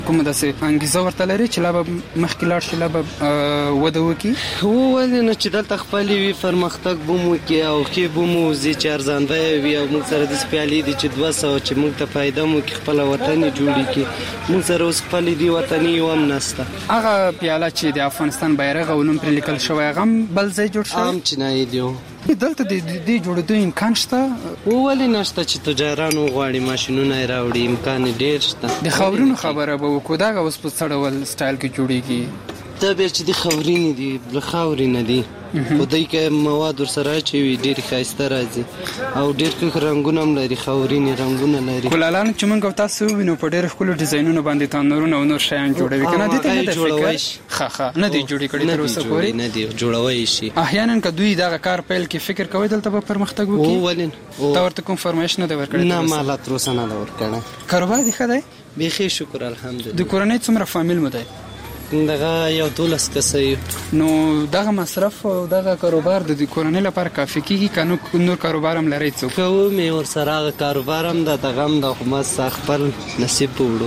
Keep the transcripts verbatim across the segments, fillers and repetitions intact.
کوم داسې انګیزه ورته لري چې لا به مخکې لاړ شي، لا به وده وکړي؟ ولې نه چې دلته خپل وي پرمختګ به مو وکړي او ښې به مو وځي چې ارزانبیه وي او موږ سره داسې پیالې دي چې دوه سوه چې موږ ته فایده مو وکړي، خپله وطن یې جوړ کړي. موږ سره اوس خپلې دي وطني یو هم نشته. هغه پیاله چې د افغانستان بیرغ او نوم پرې لیکل شوی هغه هم بل ځای جوړ شوی؟ هم چینایي دی. دلته د دې جوړېدو امکان شته؟ ولې نشته چې تجاران وغواړي ماشینونه یې راوړي، امکان یې ډېر شته. د خاورونو خبره به وکړو، دغه اوس په څه ډول سټایل کې جوړېږي؟ دا بیا چې د خاورینې دي، د خاورې نه دي، خو دوی که مواد ورسره اچوي ډېر ښایسته راځي او ډېر ښه رنګونه هم لري، خاورینې رنګونه لري. کولالان چې موږ او تاسو ووینو په ډېر ښکلو ډیزاینونو باندې تنورونه او نور شیان جوړوي که نه؟ دې ته نه ده فکر؟ ښه ښه نه دی جوړې کړي تر اوسه پورې؟ نه دی جوړوی شي. احیانا که دوی دغه کار پیل کې فکر کوي دلته به پرمختګ وکړي؟ ولې تا ورته کوم فرمایش نه ده ورکړی؟ نه، ما لا تر اوسه نه ده ورکړی. کاروبار دې ښه دی؟ بیخي شکر الحمدلله. د کورنۍ څومره فامیل مو دی؟ دغه یو دولس کسه یو. نو دغه مصرف او دغه کاروبار د کورنۍ لپاره کافي کیږي که نور کاروبار هم لرئ څوک؟ کوو مې ورسره هغه کاروبار هم ده، دغه هم ده، خو ما خپل نصیب وړو.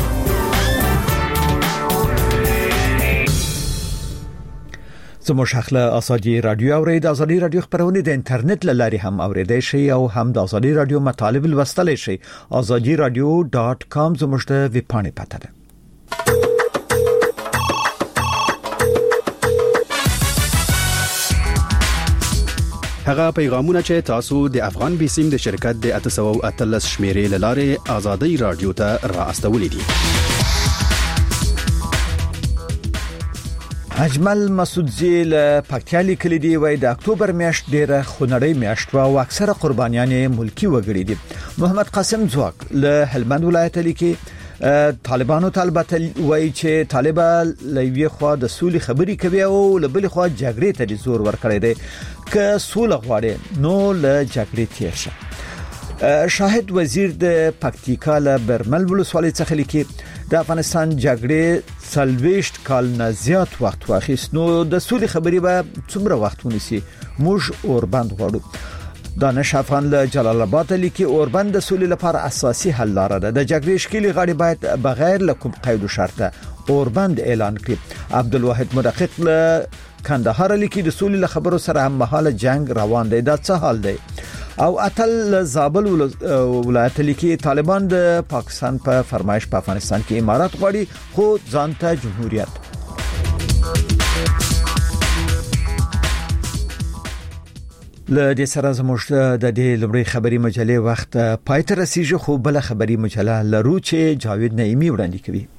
زموږ خپل ازادي رادیو اورید. ازادي رادیو خبرونه د انټرنیټ لاري هم اوریدای شي او هم د ازادي رادیو مطالب لوستلای شي. ازادي رادیو ډاٹ کام زموږ د ویب پاڼې پته ده. هغه پیغامونه چې تاسو د افغان بیسیم د شرکت د اته سوه او اتلس شمیرې لاره ازادي رادیو ته را استولې دي. اجمل مسعودزی له پکتیالي کلیدي وای د اکتوبر میاشت ډیره خونړی میاشت او اکثره قربانیان ملکی وګړي دي. محمد قاسم زواک له هلمند ولایت لیکي طالبانو طالبات وای چې طالبان لوی خو د سولې خبري کوي او له بل خو جګړې ته زور ورکړي دي که سوله غواړي نو له جګړې تیر شه. شاهد وزیر د پکتیکا له برمل ولسوالۍ څخه لیکي د افغانستان جګړې سلويشت کال نه زیات وخت واخیست نو د سولې خبري به څومره وخت ونیسي. موږ اوربند غواړو. دانش افغان له جلال آباد لیکي اوربند د سولې لپاره اساسي حل لاره ده. د جګړې شکلي غاړي باید بغیر له کوم قید او شرطه اوربند اعلان کړي. عبدالواحد مدقق له کندهار لیکي د سولې له خبرو سره هم مهاله جنگ روان دی. دا څه حال دی؟ او اتل زابل ولایت لیکي طالبان د پاکستان په فرمایش په افغانستان کې امارات غواړي خو ځانته جمهوریت. له دې سره زموږ د دې لومړی خبري مجلې وخت پای ته رسیدي خو بل خبري مجله لرو چې جاوید نعیمی وړاندې کوي.